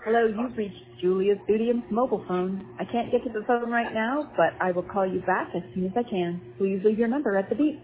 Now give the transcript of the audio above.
Hello, you've reached Julia Studium's mobile phone. I can't get to the phone right now, but I will call you back as soon as I can. Please leave your number at the beep.